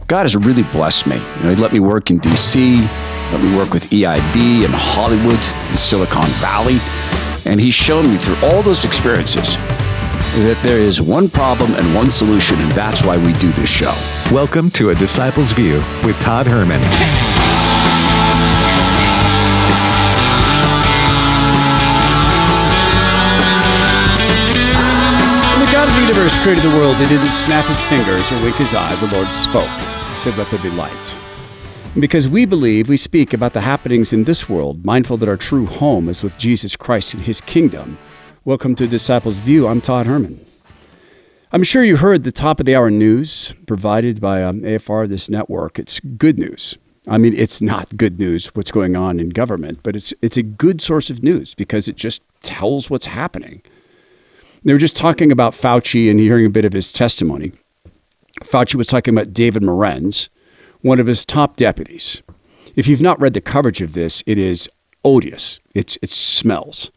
God has really blessed me. He let me work in D.C., let me work with EIB in Hollywood, in Silicon Valley, and He's shown me through all those experiences that there is one problem and one solution, and that's why we do this show. Welcome to A Disciple's View with Todd Herman. God of the universe created the world. He didn't snap his fingers or wink his eye. The Lord spoke. He said, let there be light. And because we believe, we speak about the happenings in this world, mindful that our true home is with Jesus Christ and his kingdom. Welcome to Disciples View. I'm Todd Herman. I'm sure you heard the top of the hour news provided by AFR, this network. It's good news. I mean, it's not good news what's going on in government, but it's a good source of news because it just tells what's happening. They were just talking about Fauci and hearing a bit of his testimony. Fauci was talking about David Morenz, one of his top deputies. If you've not read the coverage of this, it is odious. It smells.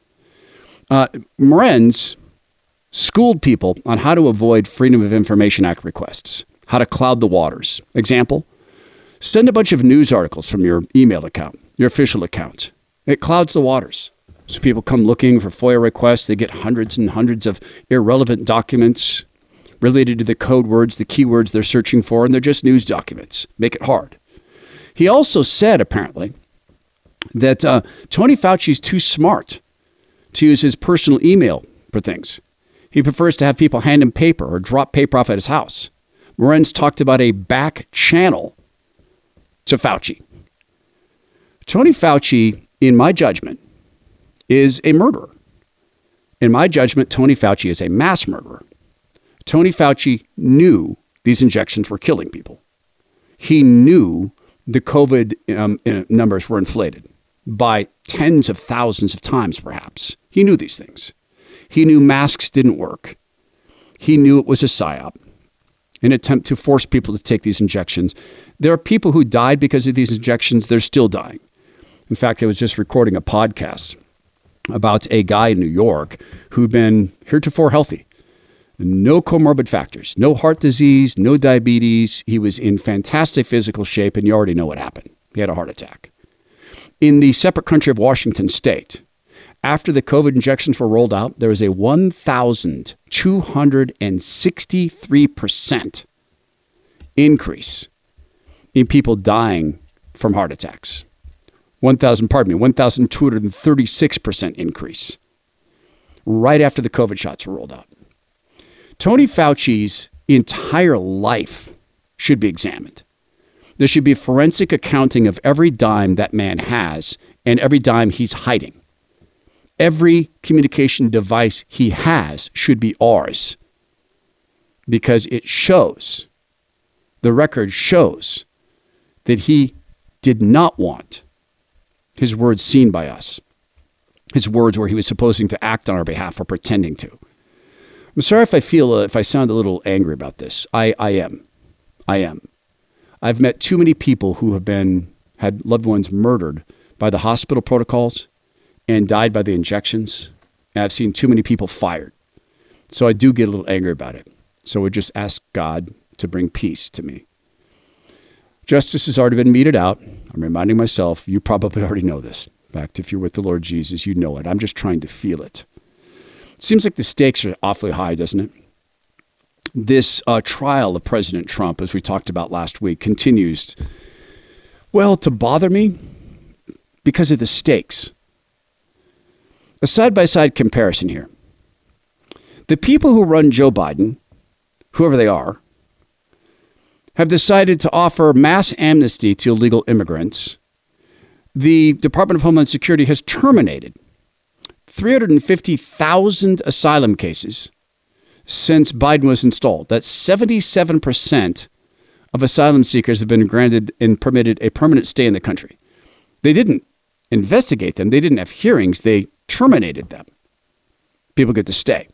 Morenz schooled people on how to avoid Freedom of Information Act requests, how to cloud the waters. Example, send a bunch of news articles from your email account, your official account. It clouds the waters. So people come looking for FOIA requests. They get hundreds and hundreds of irrelevant documents related to the code words, the keywords they're searching for, and they're just news documents. Make it hard. He also said, apparently, that Tony Fauci's too smart to use his personal email for things. He prefers to have people hand him paper or drop paper off at his house. Morenz talked about a back channel to Fauci. Tony Fauci, in my judgment, is a murderer. In my judgment, Tony Fauci is a mass murderer. Tony Fauci knew these injections were killing people. He knew the COVID numbers were inflated by tens of thousands of times, perhaps. He knew these things. He knew masks didn't work. He knew it was a psyop, an attempt to force people to take these injections. There are people who died because of these injections. They're still dying. In fact, I was just recording a podcast about a guy in New York who'd been heretofore healthy. No comorbid factors, no heart disease, no diabetes. He was in fantastic physical shape, and you already know what happened. He had a heart attack. In the separate country of Washington State, after the COVID injections were rolled out, there was a 1,263% increase in people dying from heart attacks. 1,236% increase right after the COVID shots were rolled out. Tony Fauci's entire life should be examined. There should be a forensic accounting of every dime that man has and every dime he's hiding. Every communication device he has should be ours because it shows, the record shows that he did not want his words seen by us, his words where he was supposing to act on our behalf or pretending to. I'm sorry if I sound a little angry about this. I am. I've met too many people who have had loved ones murdered by the hospital protocols and died by the injections. And I've seen too many people fired. So I do get a little angry about it. So we just ask God to bring peace to me. Justice has already been meted out. I'm reminding myself, you probably already know this. In fact, if you're with the Lord Jesus, you know it. I'm just trying to feel it. It seems like the stakes are awfully high, doesn't it? This trial of President Trump, as we talked about last week, continues, well, to bother me because of the stakes. A side-by-side comparison here. The people who run Joe Biden, whoever they are, have decided to offer mass amnesty to illegal immigrants. The Department of Homeland Security has terminated 350,000 asylum cases since Biden was installed. That's 77% of asylum seekers have been granted and permitted a permanent stay in the country. They didn't investigate them. They didn't have hearings. They terminated them. People get to stay.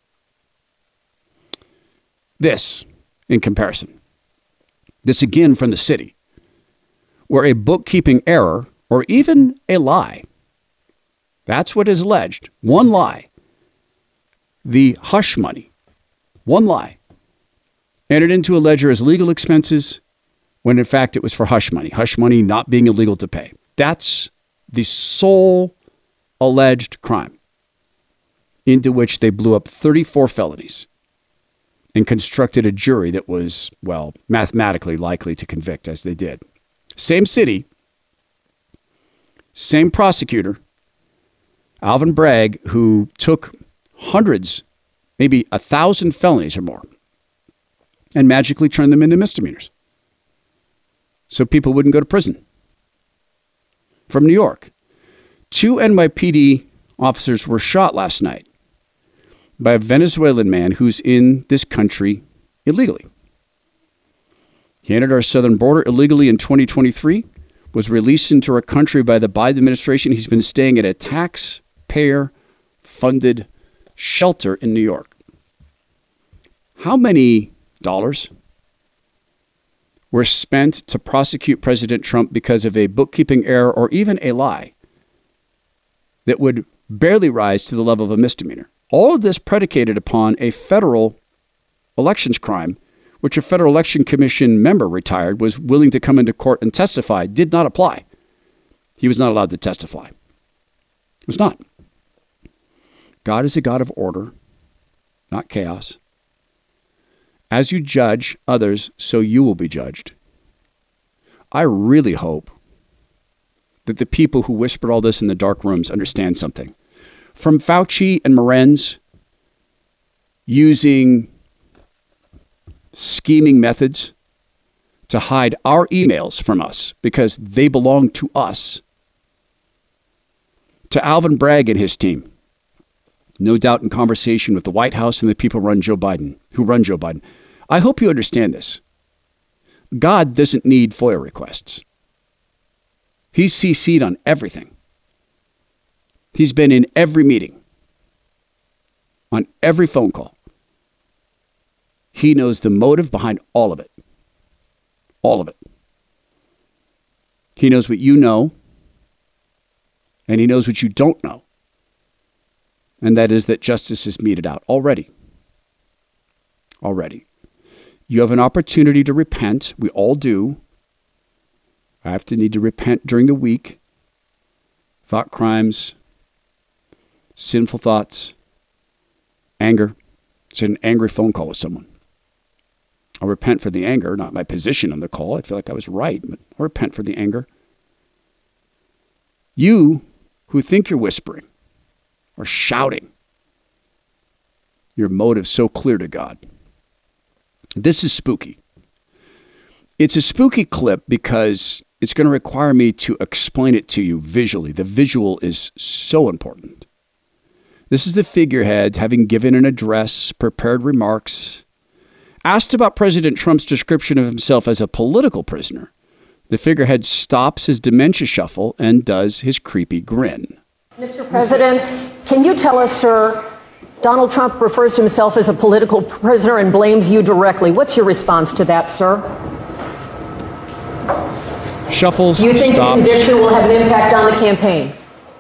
This, in comparison. This again from the city, where a bookkeeping error or even a lie, that's what is alleged, one lie, the hush money, one lie, entered into a ledger as legal expenses when in fact it was for hush money not being illegal to pay. That's the sole alleged crime into which they blew up 34 felonies and constructed a jury that was, well, mathematically likely to convict, as they did. Same city, same prosecutor, Alvin Bragg, who took hundreds, maybe 1,000 felonies or more, and magically turned them into misdemeanors so people wouldn't go to prison. From New York, 2 NYPD officers were shot last night by a Venezuelan man who's in this country illegally. He entered our southern border illegally in 2023, was released into our country by the Biden administration. He's been staying at a taxpayer-funded shelter in New York. How many dollars were spent to prosecute President Trump because of a bookkeeping error or even a lie that would barely rise to the level of a misdemeanor? All of this predicated upon a federal elections crime, which a Federal Election Commission member, retired, was willing to come into court and testify, did not apply. He was not allowed to testify. It was not. God is a God of order, not chaos. As you judge others, so you will be judged. I really hope that the people who whispered all this in the dark rooms understand something. From Fauci and Morenz using scheming methods to hide our emails from us because they belong to us, to Alvin Bragg and his team, no doubt in conversation with the White House and the people who run Joe Biden. I hope you understand this. God doesn't need FOIA requests. He's CC'd on everything. He's been in every meeting, on every phone call. He knows the motive behind all of it. All of it. He knows what you know, and he knows what you don't know. And that is that justice is meted out already. Already. You have an opportunity to repent. We all do. I have to need to repent during the week. Thought crimes, sinful thoughts, anger. It's an angry phone call with someone. I'll repent for the anger, not my position on the call. I feel like I was right, but I'll repent for the anger. You who think you're whispering or shouting, your motive's so clear to God. This is spooky. It's a spooky clip because it's going to require me to explain it to you visually. The visual is so important. This is the figurehead having given an address, prepared remarks, asked about President Trump's description of himself as a political prisoner. The figurehead stops his dementia shuffle and does his creepy grin. Mr. President, can you tell us, sir, Donald Trump refers to himself as a political prisoner and blames you directly. What's your response to that, sir? Shuffles, you think stops. The conviction will have an impact on the campaign?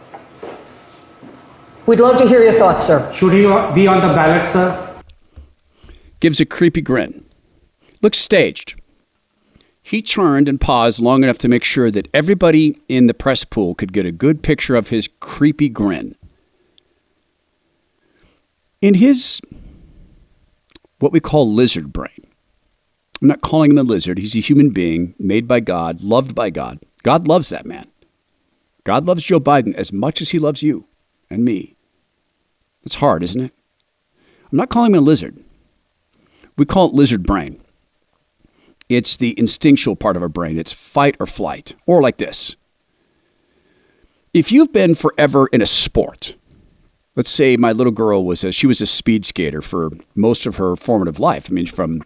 We'd love to hear your thoughts, sir. Should he be on the ballot, sir? Gives a creepy grin. Looks staged. He turned and paused long enough to make sure that everybody in the press pool could get a good picture of his creepy grin. In his, what we call lizard brain, I'm not calling him a lizard. He's a human being made by God, loved by God. God loves that man. God loves Joe Biden as much as he loves you and me. It's hard, isn't it? I'm not calling him a lizard. We call it lizard brain. It's the instinctual part of our brain. It's fight or flight, or like this. If you've been forever in a sport, let's say my little girl she was a speed skater for most of her formative life. I mean, from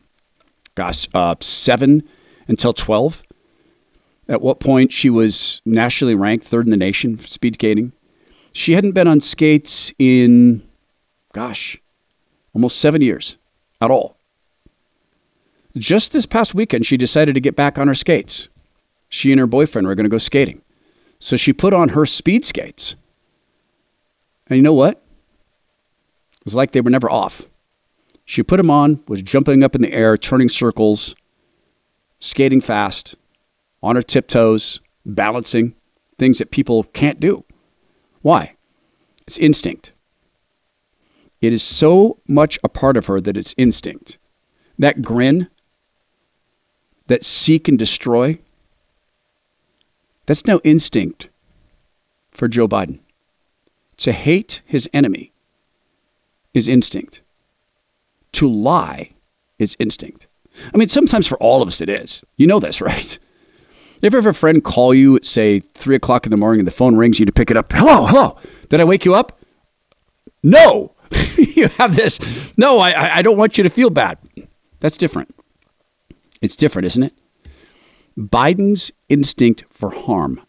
7 until 12. At what point she was nationally ranked third in the nation for speed skating. She hadn't been on skates in, almost 7 years at all. Just this past weekend, she decided to get back on her skates. She and her boyfriend were going to go skating. So she put on her speed skates. And you know what? It was like they were never off. She put them on, was jumping up in the air, turning circles, skating fast, on her tiptoes, balancing, things that people can't do. Why? It's instinct. It is so much a part of her that it's instinct. That grin, that seek and destroy, that's no instinct for Joe Biden. To hate his enemy is instinct. To lie is instinct. I mean, sometimes for all of us it is. You know this, right? You ever have a friend call you at, say, 3 o'clock in the morning and the phone rings, you to pick it up? Hello. Did I wake you up? No. You have this. No, I don't want you to feel bad. That's different. It's different, isn't it? Biden's instinct for harm,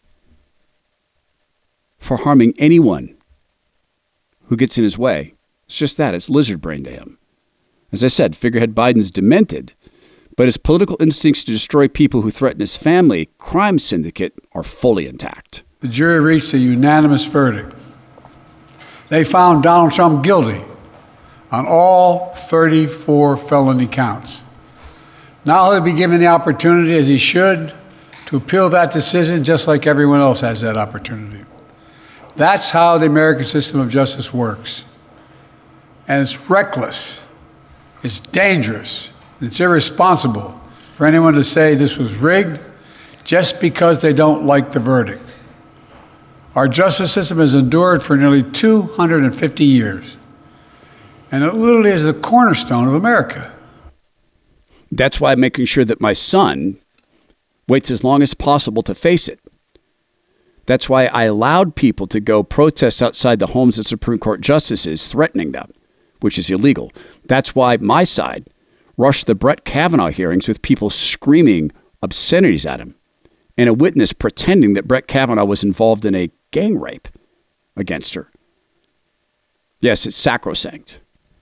for harming anyone who gets in his way, it's just that. It's lizard brain to him. As I said, figurehead Biden's demented, but his political instincts to destroy people who threaten his family crime syndicate are fully intact. The jury reached a unanimous verdict. They found Donald Trump guilty on all 34 felony counts. Now he'll be given the opportunity, as he should, to appeal that decision just like everyone else has that opportunity. That's how the American system of justice works. And it's reckless, it's dangerous, it's irresponsible for anyone to say this was rigged just because they don't like the verdict. Our justice system has endured for nearly 250 years, and it literally is the cornerstone of America. That's why I'm making sure that my son waits as long as possible to face it. That's why I allowed people to go protest outside the homes of Supreme Court justices, threatening them, which is illegal. That's why my side rushed the Brett Kavanaugh hearings with people screaming obscenities at him and a witness pretending that Brett Kavanaugh was involved in a gang rape against her. Yes, it's sacrosanct.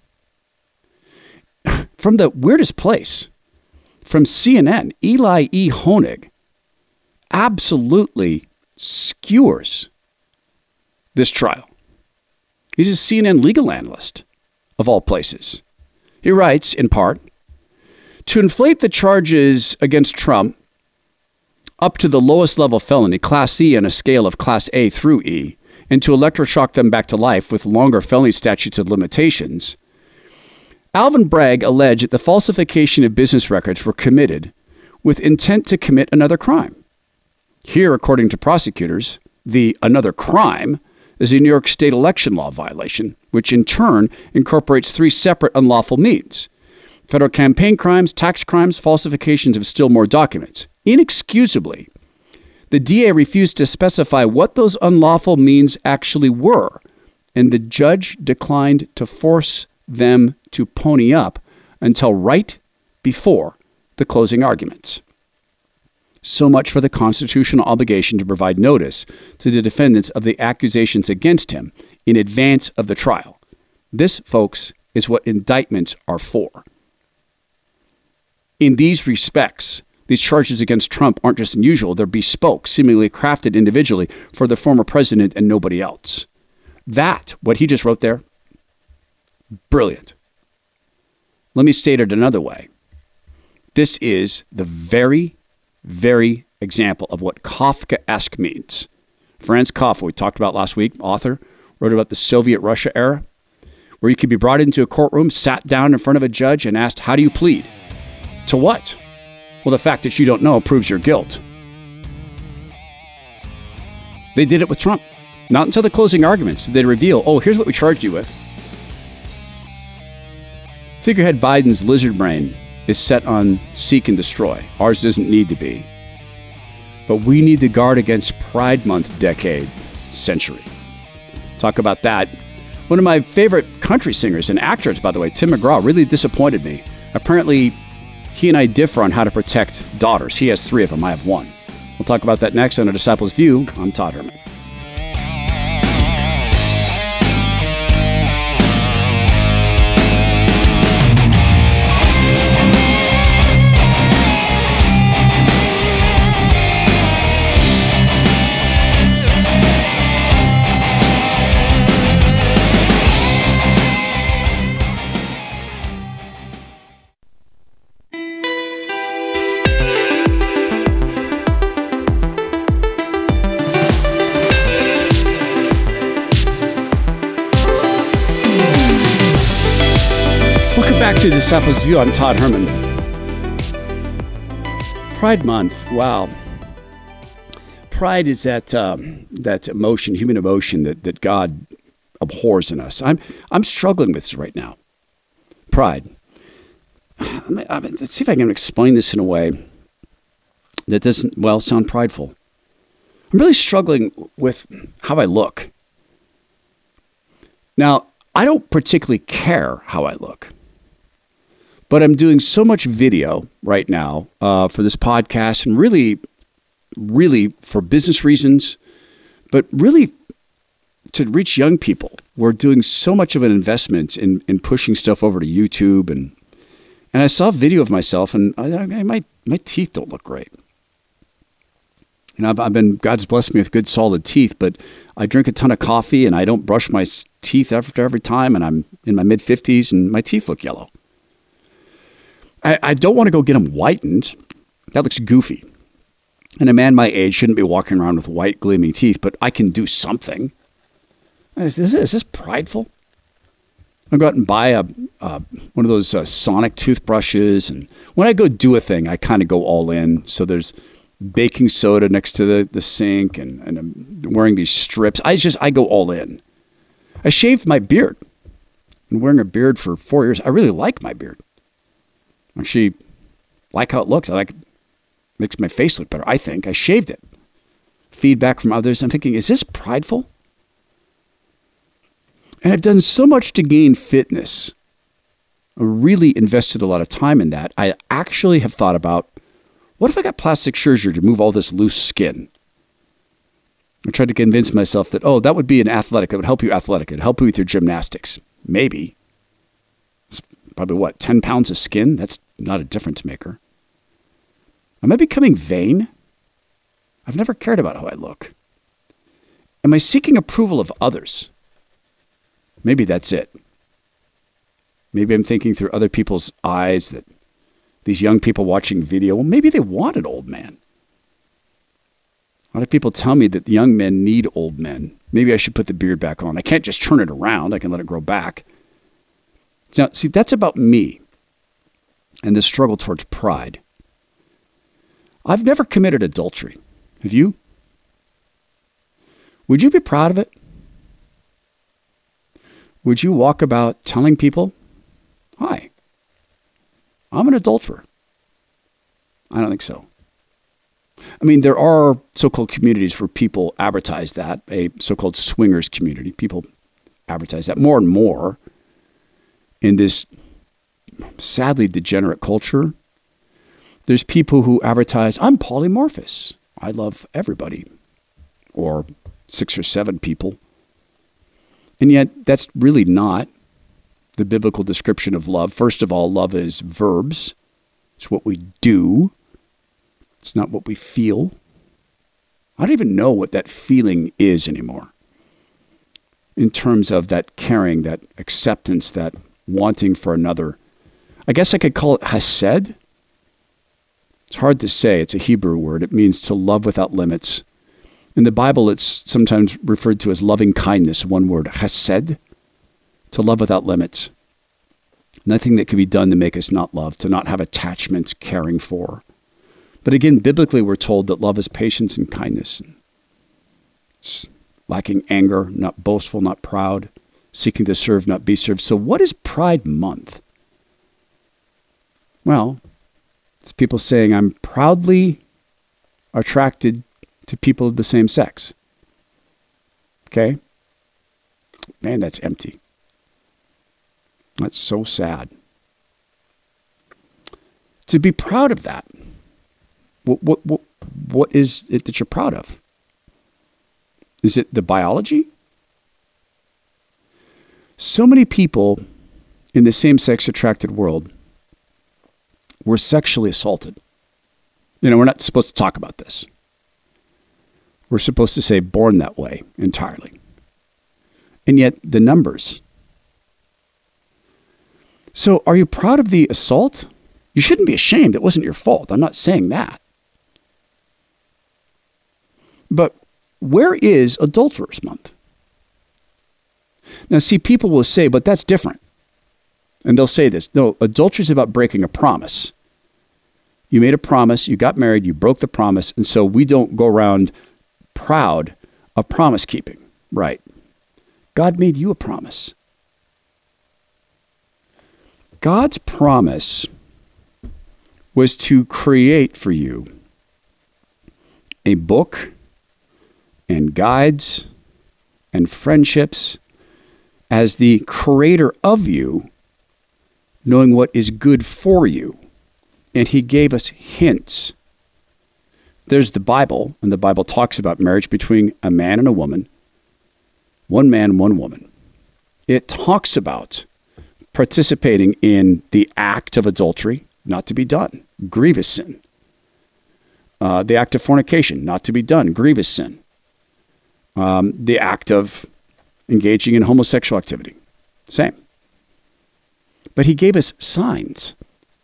From the weirdest place, from CNN, Eli E. Honig absolutely skewers this trial. He's a CNN legal analyst, of all places. He writes, in part, to inflate the charges against Trump up to the lowest level felony, Class C on a scale of Class A through E, and to electroshock them back to life with longer felony statutes of limitations, Alvin Bragg alleged that the falsification of business records were committed with intent to commit another crime. Here, according to prosecutors, the another crime is a New York state election law violation, which in turn incorporates 3 separate unlawful means: federal campaign crimes, tax crimes, falsifications of still more documents. Inexcusably, the DA refused to specify what those unlawful means actually were, and the judge declined to force them to pony up until right before the closing arguments. So much for the constitutional obligation to provide notice to the defendants of the accusations against him in advance of the trial. This, folks, is what indictments are for. In these respects, these charges against Trump aren't just unusual. They're bespoke, seemingly crafted individually for the former president and nobody else. That, what he just wrote there, brilliant. Let me state it another way. This is the very example of what Kafkaesque means. Franz Kafka, we talked about last week, author, wrote about the Soviet Russia era, where you could be brought into a courtroom, sat down in front of a judge, and asked, how do you plead? To what? Well, the fact that you don't know proves your guilt. They did it with Trump. Not until the closing arguments did they reveal, oh, here's what we charged you with. Figurehead Biden's lizard brain is set on seek and destroy. Ours doesn't need to be. But we need to guard against Pride Month decade, century. Talk about that. One of my favorite country singers and actors, by the way, Tim McGraw, really disappointed me. Apparently, he and I differ on how to protect daughters. He has 3 of them. I have 1. We'll talk about that next on A Disciple's View. I'm Todd Herman. Back to Disciples View. I'm Todd Herman. Pride Month. Wow. Pride is that emotion, human emotion that God abhors in us. I'm struggling with this right now. Pride. Let's see if I can explain this in a way that doesn't, sound prideful. I'm really struggling with how I look. Now, I don't particularly care how I look, but I'm doing so much video right now for this podcast and really for business reasons, but really to reach young people. We're doing so much of an investment in pushing stuff over to YouTube. And I saw a video of myself and my teeth don't look great. You know, God's blessed me with good solid teeth, but I drink a ton of coffee and I don't brush my teeth after every time, and I'm in my mid-50s and my teeth look yellow. I don't want to go get them whitened. That looks goofy. And a man my age shouldn't be walking around with white gleaming teeth, but I can do something. Is this prideful? I'll go out and buy one of those Sonic toothbrushes, and when I go do a thing, I kind of go all in. So there's baking soda next to the sink, and I'm wearing these strips. I go all in. I shaved my beard. I've been wearing a beard for 4 years. I really like my beard. Actually, like how it looks. Makes my face look better, I think. I shaved it. Feedback from others. I'm thinking, is this prideful? And I've done so much to gain fitness. I really invested a lot of time in that. I actually have thought about, what if I got plastic surgery to remove all this loose skin? I tried to convince myself that, that would be that would help you athletic. It'd help you with your gymnastics. Maybe. It's probably 10 pounds of skin? That's not a difference maker. Am I becoming vain? I've never cared about how I look. Am I seeking approval of others? Maybe that's it. Maybe I'm thinking through other people's eyes that these young people watching video, maybe they want an old man. A lot of people tell me that the young men need old men. Maybe I should put the beard back on. I can't just turn it around. I can let it grow back. Now, see, that's about me and the struggle towards pride. I've never committed adultery. Have you? Would you be proud of it? Would you walk about telling people, hi, I'm an adulterer? I don't think so. I mean, there are so-called communities where people advertise that, a so-called swingers community. People advertise that more and more in this sadly degenerate culture. There's people who advertise, I'm polymorphous. I love everybody, or 6 or 7 people. And yet that's really not the biblical description of love. First of all, love is verbs. It's what we do. It's not what we feel. I don't even know what that feeling is anymore in terms of that caring, that acceptance, that wanting for another. I guess I could call it hesed. It's hard to say. It's a Hebrew word. It means to love without limits. In the Bible, it's sometimes referred to as loving kindness, one word, hesed, to love without limits. Nothing that can be done to make us not love, to not have attachments, caring for. But again, biblically, we're told that love is patience and kindness. It's lacking anger, not boastful, not proud, seeking to serve, not be served. So what is Pride Month? Well, it's people saying, I'm proudly attracted to people of the same sex. Okay? Man, that's empty. That's so sad. To be proud of that, what is it that you're proud of? Is it the biology? So many people in the same-sex attracted world were sexually assaulted. We're not supposed to talk about this. We're supposed to say born that way entirely. And yet the numbers. So are you proud of the assault? You shouldn't be ashamed. It wasn't your fault. I'm not saying that. But where is Adulterers Month? Now, see, people will say, but that's different. And they'll say this. No, adultery is about breaking a promise. You made a promise, you got married, you broke the promise, and so we don't go around proud of promise keeping. Right. God made you a promise. God's promise was to create for you a book and guides and friendships as the creator of you, knowing what is good for you. And he gave us hints. There's the Bible, and the Bible talks about marriage between a man and a woman. One man, one woman. It talks about participating in the act of adultery, not to be done, grievous sin. The act of fornication, not to be done, grievous sin. The act of engaging in homosexual activity, same. But he gave us signs.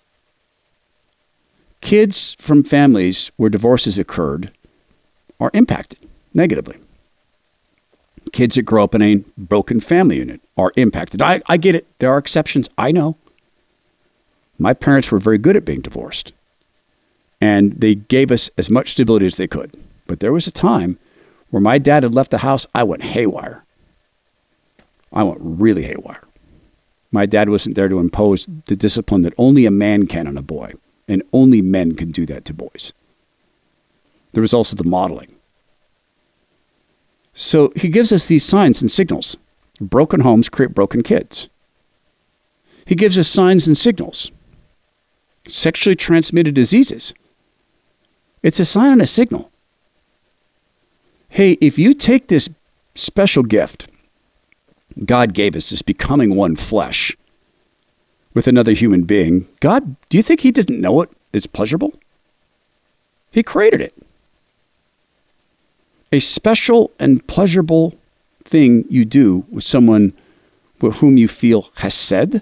Kids from families where divorces occurred are impacted negatively. Kids that grow up in a broken family unit are impacted. I get it. There are exceptions. I know. My parents were very good at being divorced, and they gave us as much stability as they could. But there was a time where my dad had left the house. I went haywire. I went really haywire. My dad wasn't there to impose the discipline that only a man can on a boy, and only men can do that to boys. There was also the modeling. So he gives us these signs and signals. Broken homes create broken kids. He gives us signs and signals. Sexually transmitted diseases. It's a sign and a signal. Hey, if you take this special gift God gave us, this becoming one flesh with another human being, God, do you think he didn't know it is pleasurable? He created it. A special and pleasurable thing you do with someone with whom you feel chesed,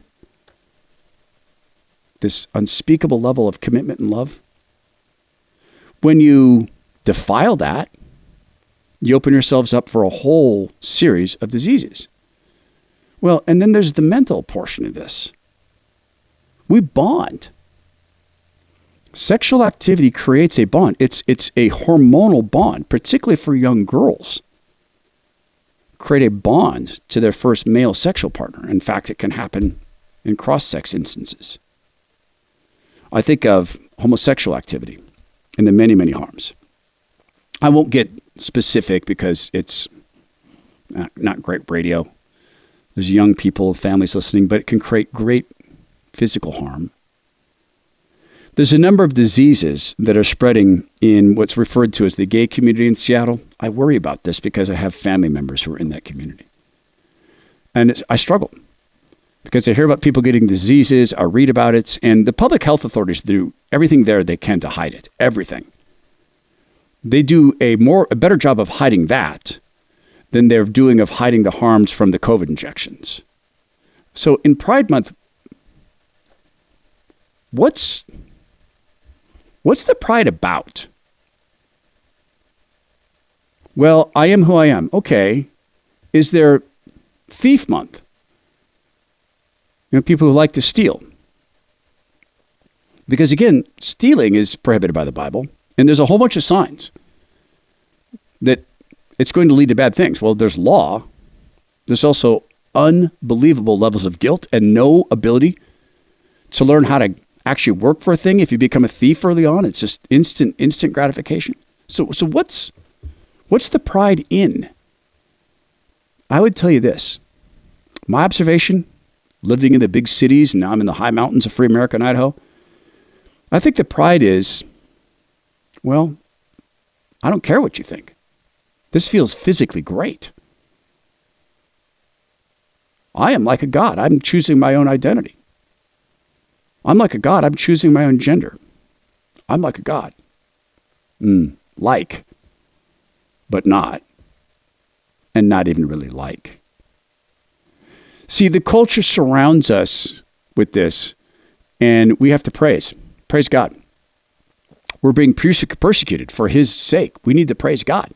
this unspeakable level of commitment and love. When you defile that, you open yourselves up for a whole series of diseases. Well, and then there's the mental portion of this. We bond. Sexual activity creates a bond. It's a hormonal bond, particularly for young girls. Create a bond to their first male sexual partner. In fact, it can happen in cross-sex instances. I think of homosexual activity and the many, many harms. I won't get specific because it's not great radio. There's young people, families listening, but it can create great physical harm. There's a number of diseases that are spreading in what's referred to as the gay community in Seattle. I worry about this because I have family members who are in that community. And I struggle because I hear about people getting diseases, I read about it, and the public health authorities do everything there they can to hide it, everything. They do a better job of hiding that than they're doing of hiding the harms from the COVID injections. So in Pride Month, what's the pride about? Well, I am who I am. Okay. Is there Thief Month? You know, people who like to steal. Because again, stealing is prohibited by the Bible, and there's a whole bunch of signs that it's going to lead to bad things. Well, there's law. There's also unbelievable levels of guilt and no ability to learn how to actually work for a thing. If you become a thief early on, it's just instant gratification. So what's the pride in? I would tell you this. My observation, living in the big cities, and now I'm in the high mountains of free America in Idaho, I think the pride is, well, I don't care what you think. This feels physically great. I am like a god. I'm choosing my own identity. I'm like a god. I'm choosing my own gender. I'm like a god. Like, but not. And not even really like. See, the culture surrounds us with this, and we have to praise God. We're being persecuted for his sake. We need to praise God.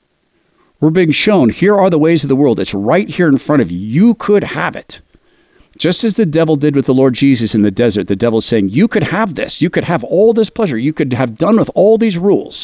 We're being shown, here are the ways of the world. It's right here in front of you. You could have it. Just as the devil did with the Lord Jesus in the desert, the devil's saying, you could have this. You could have all this pleasure. You could have done with all these rules.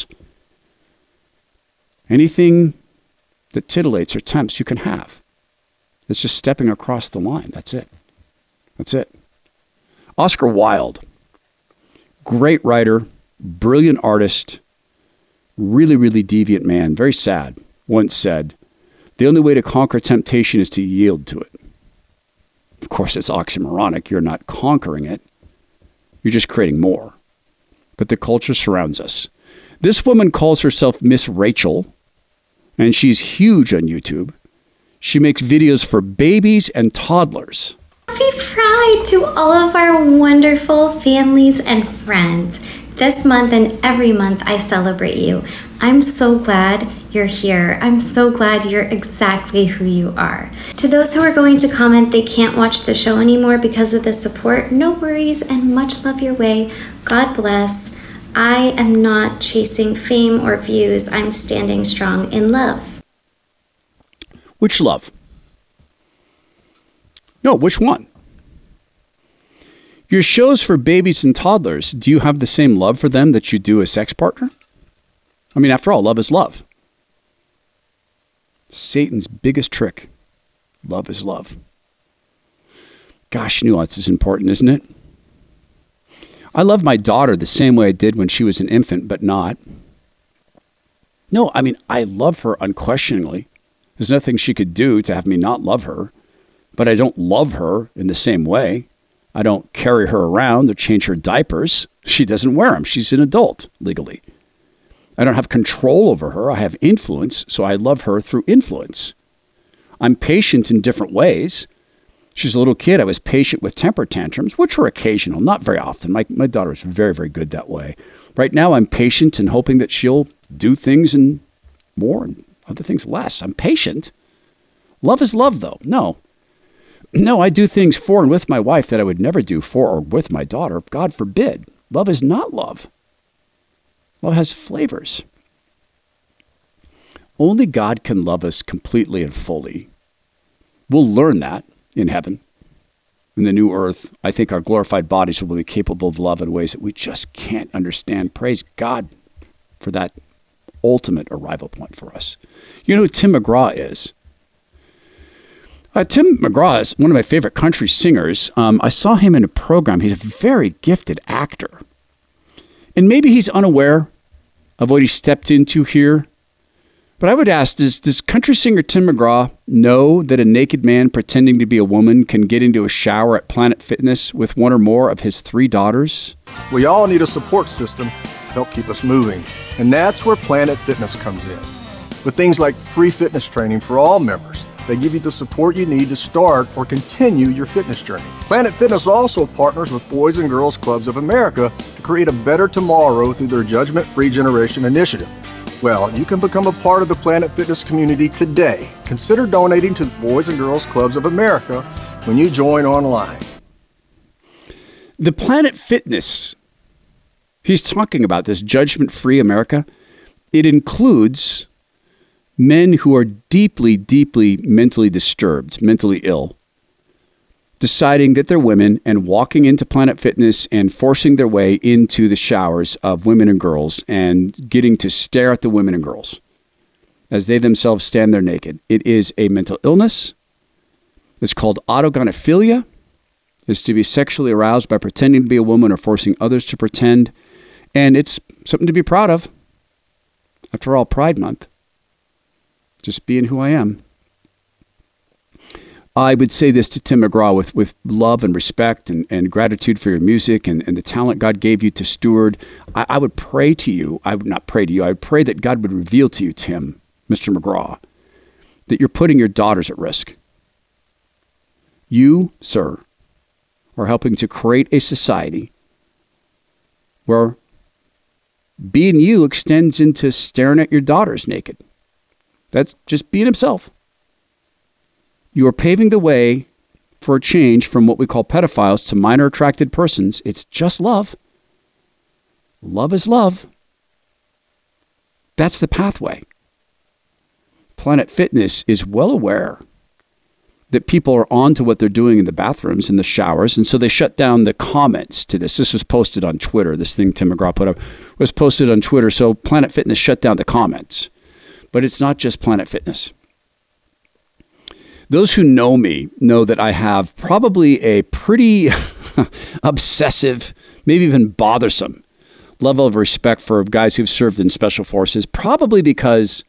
Anything that titillates or tempts, you can have. It's just stepping across the line. That's it. That's it. Oscar Wilde, great writer, brilliant artist, really, really deviant man, very sad, once said, the only way to conquer temptation is to yield to it. Of course, it's oxymoronic. You're not conquering it. You're just creating more. But the culture surrounds us. This woman calls herself Miss Rachel, and she's huge on YouTube. She makes videos for babies and toddlers. Happy Pride to all of our wonderful families and friends. This month and every month I celebrate you. I'm so glad you're here. I'm so glad you're exactly who you are. To those who are going to comment they can't watch the show anymore because of the support, no worries and much love your way. God bless. I am not chasing fame or views. I'm standing strong in love. Which love? No, which one? Your shows for babies and toddlers, do you have the same love for them that you do a sex partner? I mean, after all, love is love. Satan's biggest trick. Love is love. Gosh, nuance is important, isn't it? I love my daughter the same way I did when she was an infant, but not. No, I mean, I love her unquestioningly. There's nothing she could do to have me not love her, but I don't love her in the same way. I don't carry her around or change her diapers. She doesn't wear them. She's an adult legally. I don't have control over her. I have influence, so I love her through influence. I'm patient in different ways. She's a little kid. I was patient with temper tantrums, which were occasional, not very often. My daughter is very, very good that way. Right now, I'm patient and hoping that she'll do things and more and other things less. I'm patient. Love is love, though. No, I do things for and with my wife that I would never do for or with my daughter. God forbid. Love is not love. Love has flavors. Only God can love us completely and fully. We'll learn that in heaven. In the new earth, I think our glorified bodies will be capable of love in ways that we just can't understand. Praise God for that ultimate arrival point for us. You know who Tim McGraw is? Tim McGraw is one of my favorite country singers. I saw him in a program. He's a very gifted actor. And maybe he's unaware of what he stepped into here. But I would ask, does country singer Tim McGraw know that a naked man pretending to be a woman can get into a shower at Planet Fitness with one or more of his 3 daughters? We all need a support system to help keep us moving. And that's where Planet Fitness comes in. With things like free fitness training for all members, they give you the support you need to start or continue your fitness journey. Planet Fitness also partners with Boys and Girls Clubs of America to create a better tomorrow through their Judgment-Free Generation initiative. Well, you can become a part of the Planet Fitness community today. Consider donating to the Boys and Girls Clubs of America when you join online. The Planet Fitness, he's talking about this Judgment-Free America. It includes men who are deeply, deeply mentally disturbed, mentally ill, deciding that they're women and walking into Planet Fitness and forcing their way into the showers of women and girls and getting to stare at the women and girls as they themselves stand there naked. It is a mental illness. It's called autogynephilia. It's to be sexually aroused by pretending to be a woman or forcing others to pretend. And it's something to be proud of. After all, Pride Month. Just being who I am. I would say this to Tim McGraw with love and respect and gratitude for your music and the talent God gave you to steward. I would pray to you. I would not pray to you. I would pray that God would reveal to you, Tim, Mr. McGraw, that you're putting your daughters at risk. You, sir, are helping to create a society where being you extends into staring at your daughters naked. That's just being himself. You are paving the way for a change from what we call pedophiles to minor attracted persons. It's just love. Love is love. That's the pathway. Planet Fitness is well aware that people are on to what they're doing in the bathrooms and the showers. And so they shut down the comments to this. This was posted on Twitter. This thing Tim McGraw put up was posted on Twitter. So Planet Fitness shut down the comments. But it's not just Planet Fitness. Those who know me know that I have probably a pretty obsessive, maybe even bothersome level of respect for guys who've served in special forces, probably because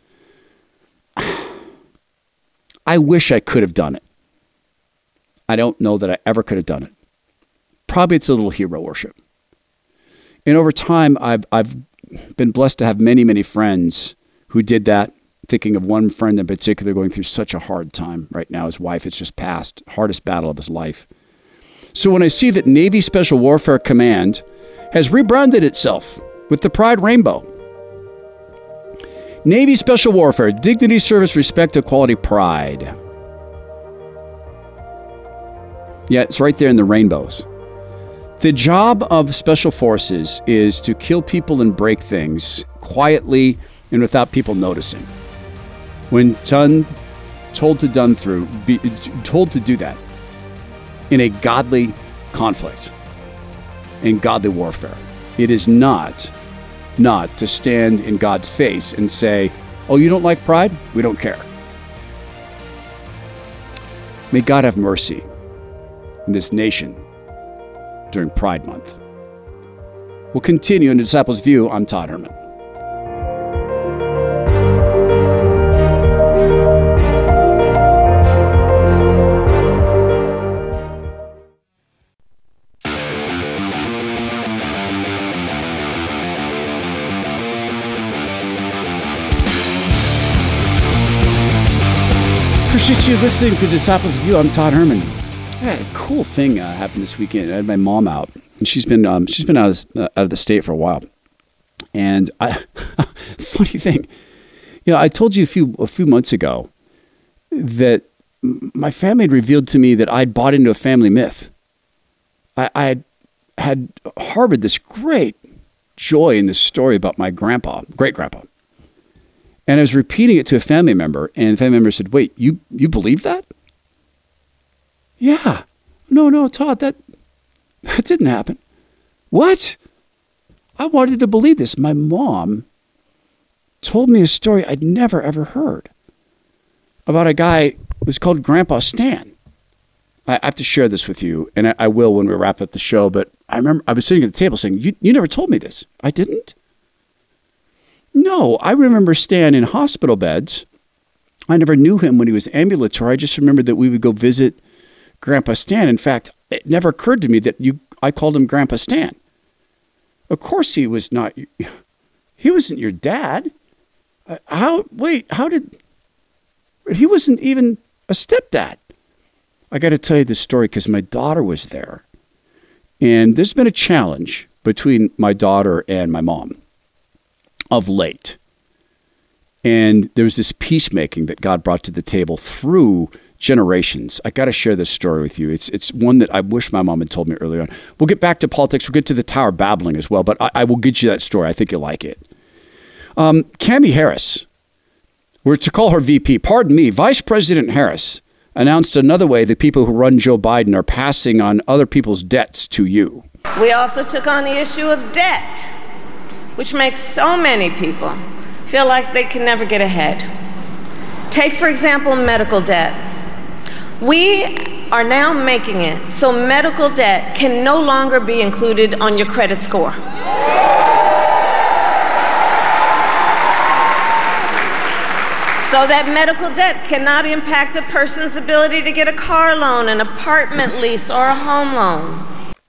I wish I could have done it. I don't know that I ever could have done it. Probably it's a little hero worship. And over time, I've been blessed to have many, many friends who did that. Thinking of one friend in particular going through such a hard time right now. His wife has just passed, hardest battle of his life. So when I see that Navy Special Warfare Command has rebranded itself with the Pride Rainbow. Navy Special Warfare, dignity, service, respect, equality, pride. Yeah, it's right there in the rainbows. The job of special forces is to kill people and break things quietly and without people noticing. When told to do that in a godly conflict, in godly warfare, it is not to stand in God's face and say, oh, you don't like pride? We don't care. May God have mercy in this nation during Pride Month. We'll continue in the Disciples' View. I'm Todd Herman. Appreciate you listening to Disciples View. I'm Todd Herman. Yeah, a cool thing happened this weekend. I had my mom out, and she's been out of the state for a while. And funny thing, I told you a few months ago that my family had revealed to me that I'd bought into a family myth. I had harbored this great joy in this story about my great grandpa. And I was repeating it to a family member, and the family member said, wait, you believe that? Yeah. No, Todd, that didn't happen. What? I wanted to believe this. My mom told me a story I'd never, ever heard about a guy who was called Grandpa Stan. I have to share this with you, and I will when we wrap up the show, but I remember I was sitting at the table saying, you never told me this. I didn't? No, I remember Stan in hospital beds. I never knew him when he was ambulatory. I just remembered that we would go visit Grandpa Stan. In fact, it never occurred to me that I called him Grandpa Stan. Of course he wasn't your dad. He wasn't even a stepdad. I got to tell you this story because my daughter was there. And there's been a challenge between my daughter and my mom of late. And there was this peacemaking that God brought to the table through generations. I got to share this story with you. It's one that I wish my mom had told me earlier on. We'll get back to politics. We'll get to the Tower babbling as well, but I will get you that story. I think you'll like it. Kamala Harris, we're to call her VP, pardon me, Vice President Harris announced another way the people who run Joe Biden are passing on other people's debts to you. We also took on the issue of debt, which makes so many people feel like they can never get ahead. Take, for example, medical debt. We are now making it so medical debt can no longer be included on your credit score. So that medical debt cannot impact a person's ability to get a car loan, an apartment lease, or a home loan.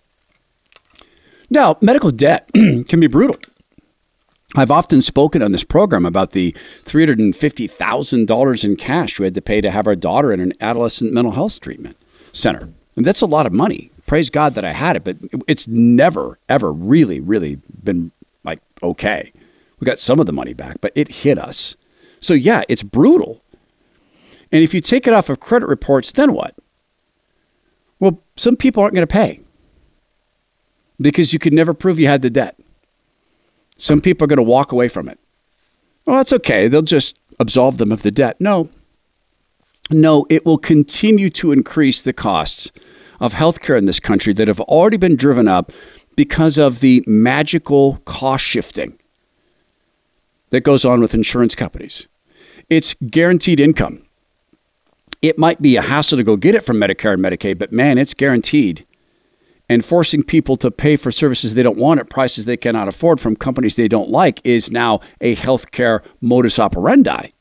Now, medical debt can be brutal. I've often spoken on this program about the $350,000 in cash we had to pay to have our daughter in an adolescent mental health treatment center. And that's a lot of money. Praise God that I had it, but it's never, ever really, really been like, okay. We got some of the money back, but it hit us. So yeah, it's brutal. And if you take it off of credit reports, then what? Well, some people aren't going to pay because you could never prove you had the debt. Some people are going to walk away from it. Well, that's okay. They'll just absolve them of the debt. No. No, it will continue to increase the costs of healthcare in this country that have already been driven up because of the magical cost shifting that goes on with insurance companies. It's guaranteed income. It might be a hassle to go get it from Medicare and Medicaid, but man, it's guaranteed. And forcing people to pay for services they don't want at prices they cannot afford from companies they don't like is now a healthcare modus operandi.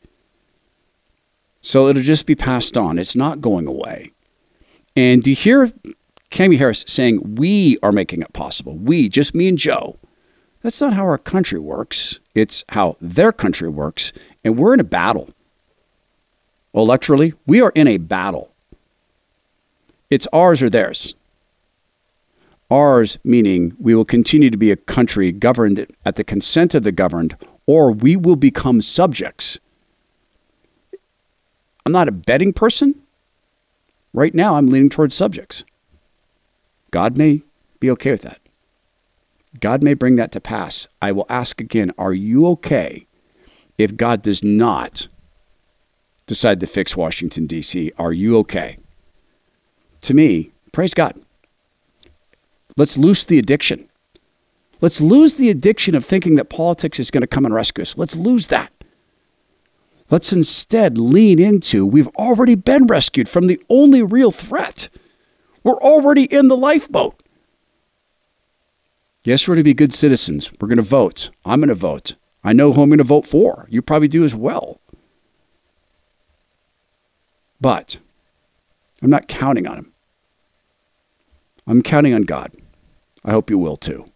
So it'll just be passed on. It's not going away. And do you hear Kamala Harris saying we are making it possible? We, just me and Joe. That's not how our country works. It's how their country works. And we're in a battle. Electorally, we are in a battle. It's ours or theirs. Ours meaning we will continue to be a country governed at the consent of the governed, or we will become subjects. I'm not a betting person. Right now, I'm leaning towards subjects. God may be okay with that. God may bring that to pass. I will ask again, are you okay if God does not decide to fix Washington, D.C.? Are you okay? To me, praise God. Let's loose the addiction. Let's lose the addiction of thinking that politics is going to come and rescue us. Let's lose that. Let's instead lean into, we've already been rescued from the only real threat. We're already in the lifeboat. Yes, we're going to be good citizens. We're going to vote. I'm going to vote. I know who I'm going to vote for. You probably do as well. But I'm not counting on him. I'm counting on God. I hope you will too.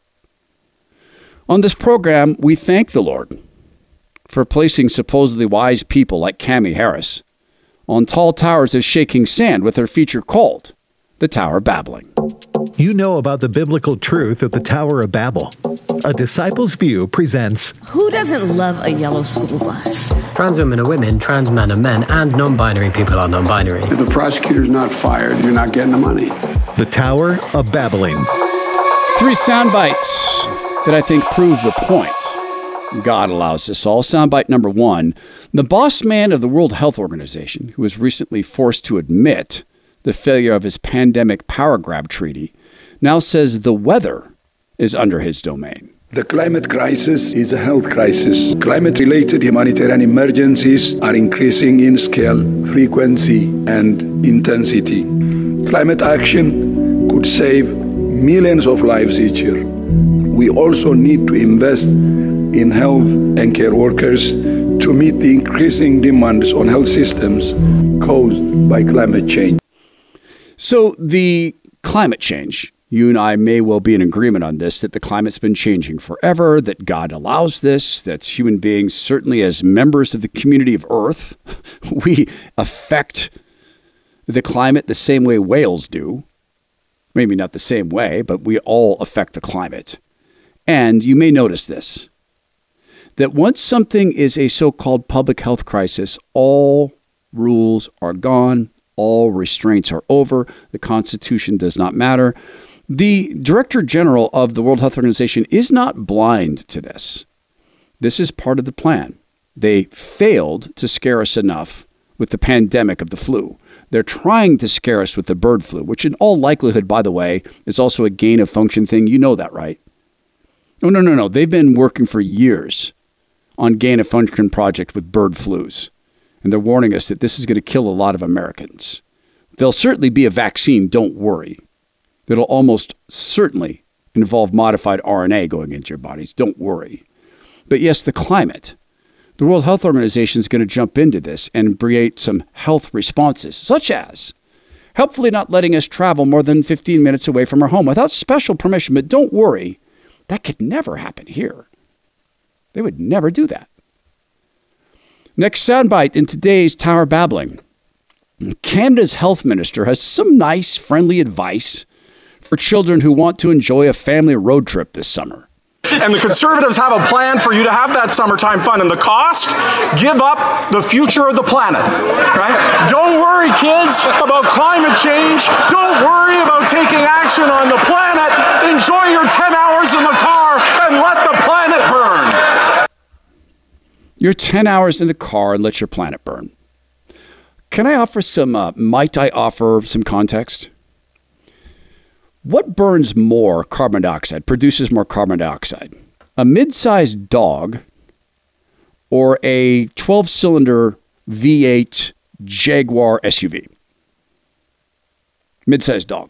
On this program, we thank the Lord for placing supposedly wise people like Kamala Harris on tall towers of shaking sand with her feature called The Tower of Babbling. You know about the biblical truth of the Tower of Babel. A Disciples View presents Who doesn't love a yellow school bus? Trans women are women, trans men are men, and non-binary people are non-binary. If the prosecutor's not fired, you're not getting the money. The Tower of Babbling. 3 sound bites that I think prove the point. God allows this all. Soundbite number 1. The boss man of the World Health Organization, who was recently forced to admit the failure of his pandemic power grab treaty, now says the weather is under his domain. The climate crisis is a health crisis. Climate-related humanitarian emergencies are increasing in scale, frequency, and intensity. Climate action could save millions of lives each year. We also need to invest in health and care workers to meet the increasing demands on health systems caused by climate change. So the climate change, you and I may well be in agreement on this, that the climate's been changing forever, that God allows this, that human beings, certainly as members of the community of Earth, we affect the climate the same way whales do. Maybe not the same way, but we all affect the climate. And you may notice this, that once something is a so-called public health crisis, all rules are gone, all restraints are over, the Constitution does not matter. The Director General of the World Health Organization is not blind to this. This is part of the plan. They failed to scare us enough with the pandemic of the flu. They're trying to scare us with the bird flu, which in all likelihood, by the way, is also a gain of function thing. You know that, right? No. They've been working for years on gain of function project with bird flus. And they're warning us that this is going to kill a lot of Americans. There'll certainly be a vaccine, don't worry. That'll almost certainly involve modified RNA going into your bodies. Don't worry. But yes, the climate. The World Health Organization is going to jump into this and create some health responses, such as helpfully not letting us travel more than 15 minutes away from our home without special permission. But don't worry, that could never happen here. They would never do that. Next soundbite in today's Tower Babbling. Canada's health minister has some nice, friendly advice for children who want to enjoy a family road trip this summer. And the Conservatives have a plan for you to have that summertime fun. And the cost? Give up the future of the planet, right? Don't worry, kids, about climate change. Don't worry about taking action on the planet. Enjoy your 10 hours in the car and let the planet burn. Your 10 hours in the car and let your planet burn. Can I offer might I offer some context? What burns more carbon dioxide, produces more carbon dioxide? A mid-sized dog or a 12-cylinder V8 Jaguar SUV? Mid-sized dog.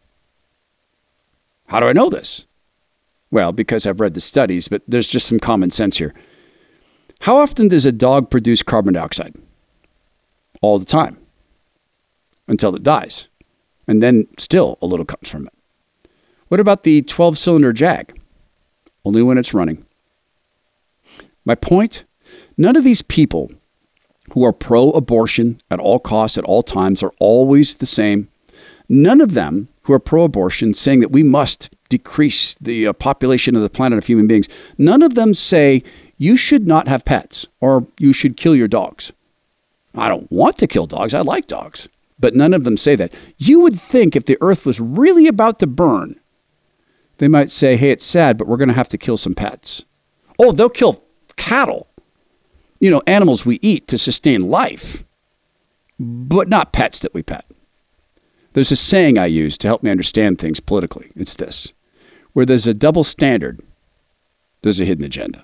How do I know this? Well, because I've read the studies, but there's just some common sense here. How often does a dog produce carbon dioxide? All the time. Until it dies. And then still a little comes from it. What about the 12-cylinder Jag? Only when it's running. My point? None of these people who are pro-abortion at all costs, at all times, are always the same. None of them who are pro-abortion saying that we must decrease the population of the planet of human beings. None of them say you should not have pets or you should kill your dogs. I don't want to kill dogs. I like dogs. But none of them say that. You would think if the earth was really about to burn, they might say, hey, it's sad, but we're going to have to kill some pets. Oh, they'll kill cattle. Animals we eat to sustain life, but not pets that we pet. There's a saying I use to help me understand things politically. It's this: where there's a double standard, there's a hidden agenda.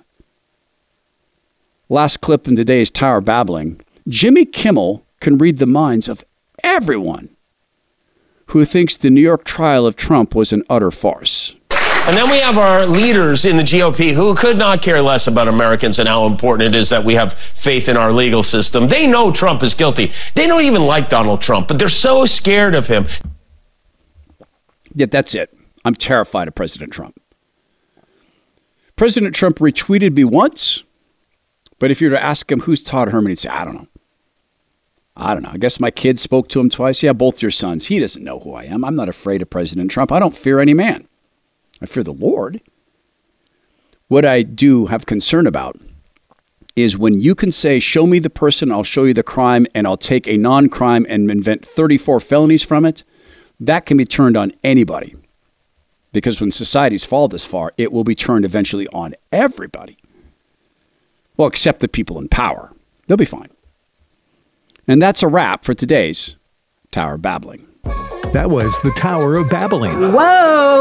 Last clip in today's Tower Babbling, Jimmy Kimmel can read the minds of everyone who thinks the New York trial of Trump was an utter farce. And then we have our leaders in the GOP who could not care less about Americans and how important it is that we have faith in our legal system. They know Trump is guilty. They don't even like Donald Trump, but they're so scared of him. Yeah, that's it. I'm terrified of President Trump. President Trump retweeted me once, but if you were to ask him who's Todd Herman, he'd say, I don't know. I guess my kid spoke to him twice. Yeah, both your sons. He doesn't know who I am. I'm not afraid of President Trump. I don't fear any man. I fear the Lord. What I do have concern about is when you can say, show me the person, I'll show you the crime, and I'll take a non-crime and invent 34 felonies from it, that can be turned on anybody. Because when societies fall this far, it will be turned eventually on everybody. Well, except the people in power. They'll be fine. And that's a wrap for today's Tower Babbling. That was the Tower of Babbling. Whoa!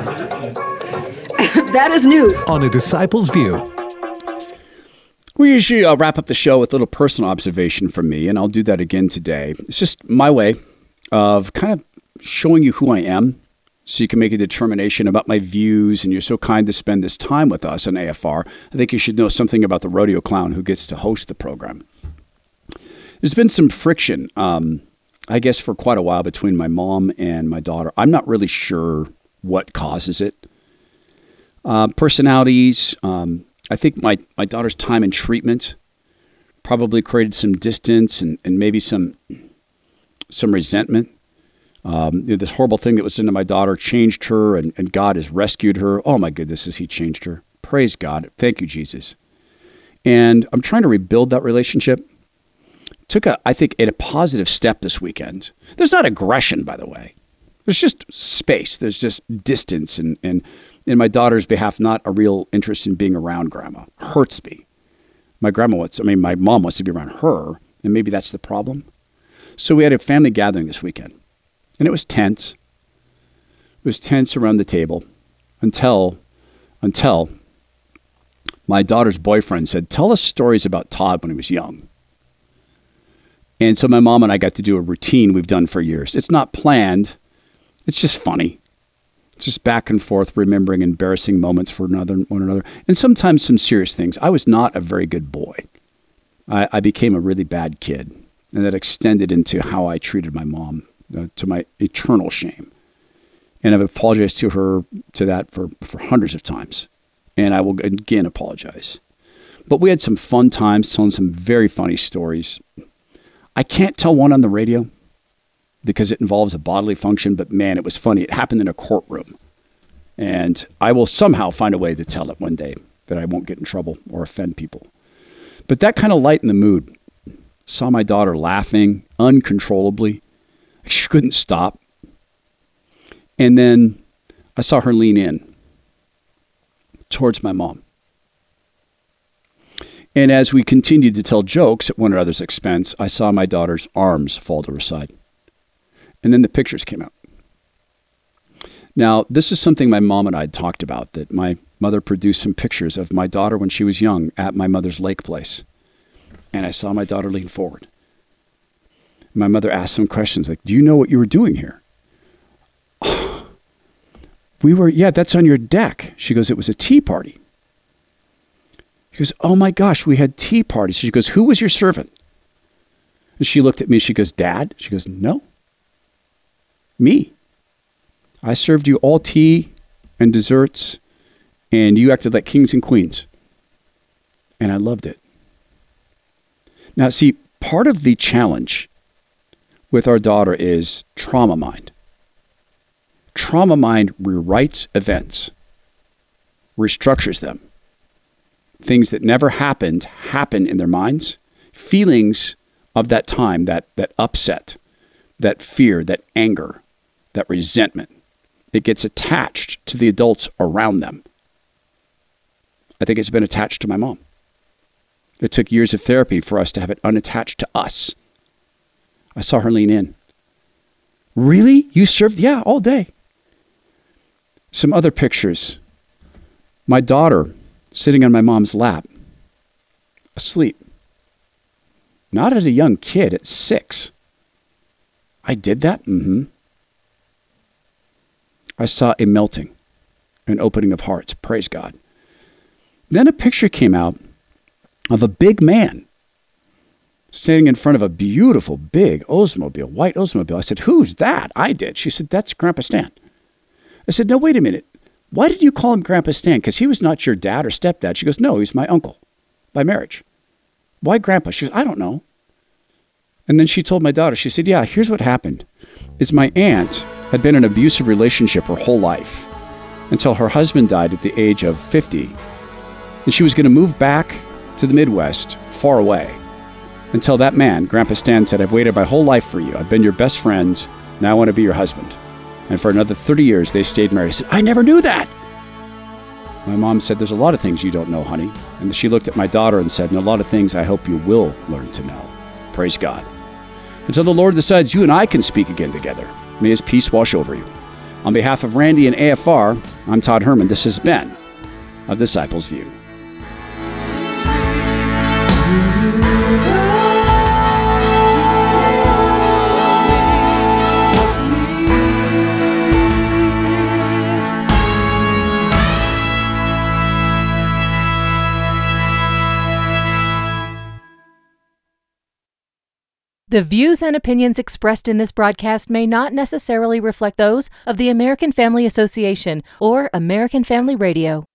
That is news. On A Disciple's View. We usually wrap up the show with a little personal observation from me, and I'll do that again today. It's just my way of kind of showing you who I am so you can make a determination about my views, and you're so kind to spend this time with us on AFR. I think you should know something about the rodeo clown who gets to host the program. There's been some friction, I guess, for quite a while between my mom and my daughter. I'm not really sure what causes it. Personalities, I think my daughter's time in treatment probably created some distance and maybe some resentment. This horrible thing that was into my daughter changed her, and God has rescued her. Oh my goodness, has He changed her. Praise God. Thank you, Jesus. And I'm trying to rebuild that relationship. Took I think a positive step this weekend. There's not aggression, by the way. There's just space. There's just distance, and in my daughter's behalf, not a real interest in being around grandma. Hurts me. My mom wants to be around her, and maybe that's the problem. So we had a family gathering this weekend, and it was tense. It was tense around the table until my daughter's boyfriend said, tell us stories about Todd when he was young. And so my mom and I got to do a routine we've done for years. It's not planned. It's just funny. It's just back and forth, remembering embarrassing moments for one another, and sometimes some serious things. I was not a very good boy. I became a really bad kid, and that extended into how I treated my mom, to my eternal shame. And I've apologized to her to that for hundreds of times, and I will again apologize. But we had some fun times telling some very funny stories. I can't tell one on the radio because it involves a bodily function, but man, it was funny. It happened in a courtroom. And I will somehow find a way to tell it one day that I won't get in trouble or offend people. But that kind of lightened the mood. Saw my daughter laughing uncontrollably. She couldn't stop. And then I saw her lean in towards my mom. And as we continued to tell jokes at one another's expense, I saw my daughter's arms fall to her side. And then the pictures came out. Now, this is something my mom and I had talked about, that my mother produced some pictures of my daughter when she was young at my mother's lake place. And I saw my daughter lean forward. My mother asked some questions like, do you know what you were doing here? Yeah, that's on your deck. She goes, it was a tea party. She goes, oh my gosh, we had tea parties. She goes, who was your servant? And she looked at me, she goes, Dad? She goes, no, me. I served you all tea and desserts, and you acted like kings and queens. And I loved it. Now, see, part of the challenge with our daughter is trauma mind. Trauma mind rewrites events, restructures them. Things that never happened happen in their minds. Feelings of that time, that upset, that fear, that anger, that resentment, it gets attached to the adults around them. I think it's been attached to my mom. It took years of therapy for us to have it unattached to us. I saw her lean in. Really? You served? Yeah, all day. Some other pictures. My daughter sitting on my mom's lap, asleep. Not as a young kid at 6. I did that? Mm-hmm. I saw a melting, an opening of hearts. Praise God. Then a picture came out of a big man standing in front of a beautiful, big Oldsmobile, white Oldsmobile. I said, who's that? I did. She said, that's Grandpa Stan. I said, no, wait a minute. Why did you call him Grandpa Stan? Because he was not your dad or stepdad. She goes, no, he's my uncle by marriage. Why Grandpa? She goes, I don't know. And then she told my daughter, she said, yeah, here's what happened. Is my aunt had been in an abusive relationship her whole life until her husband died at the age of 50. And she was going to move back to the Midwest, far away, until that man, Grandpa Stan, said, I've waited my whole life for you. I've been your best friend. Now I want to be your husband. And for another 30 years, they stayed married. I said, I never knew that. My mom said, there's a lot of things you don't know, honey. And she looked at my daughter and said, and a lot of things I hope you will learn to know. Praise God. Until the Lord decides you and I can speak again together, may his peace wash over you. On behalf of Randy and AFR, I'm Todd Herman. This has been A Disciple's View. The views and opinions expressed in this broadcast may not necessarily reflect those of the American Family Association or American Family Radio.